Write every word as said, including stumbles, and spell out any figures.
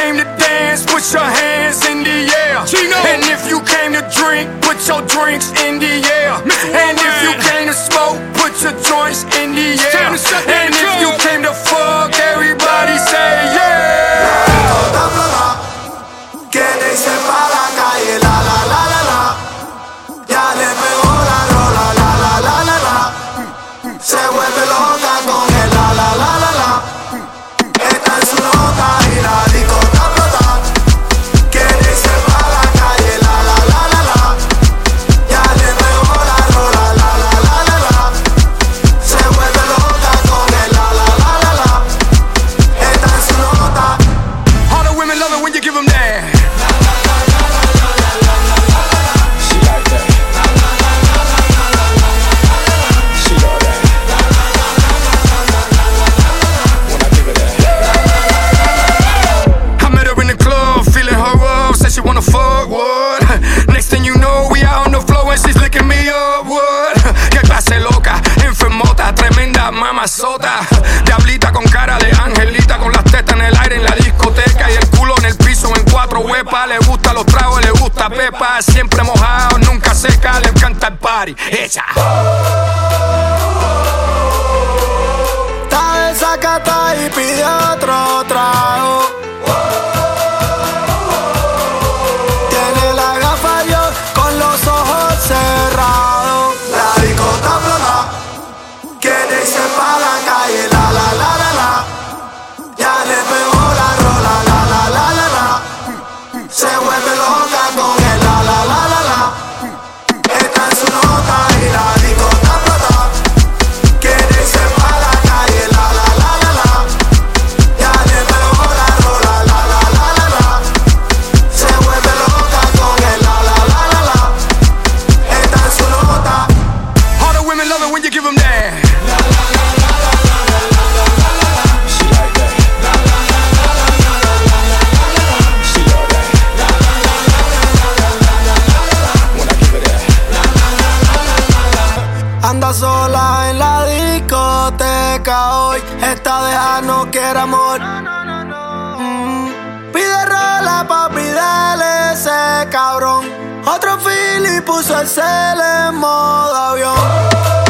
came to dance, put your hands in the air. Chino. And if you came to drink, put your drinks in the air. And if you came to smoke, put your joints in the air. And if you came to fuck, everybody say yeah. Que te hice pa' la calle, la la la la la. Ya le pegó la rola, la la la la la. Se vuelve loca con el la la la la la. Está en su nota y la disco está explota. Que te hice pa' la calle, la la la la la. Ya le pegó la rola, la la la la la. Se vuelve loca con el la la la la la. Está en su nota. All the women love it when you give them that. She wanna fuck, what? Next thing you know, we out on the floor and she's licking me up, what? Qué clase loca, enfermota, tremenda mamazota. Diablita con cara de angelita, con las tetas en el aire en la discoteca y el culo en el piso en cuatro huepas. Le gusta los tragos, le gusta pepa, siempre mojado, nunca seca, le encanta el party, ella. Está desacata y pide otro trago. Cerrado, la disco está flota. Que te hice pa' la calle, la la la la la. Ya le pegó la rola, la la la la la. Se vuelve loca con el la la la la la. Está en su nota y la disco está flota. Que te hice pa' la calle, la la la la la. Ya le pegó la rola, la la la la la. Se vuelve loca con el la la la la la. All the women love it when you give them that. She like that. She love that. When I give her that. Anda sola en la discoteca hoy. Esta deja no quiere amor. Mm. Pide rola, papi, dale ese cabrón. Otro fili puso el cel en modo avión.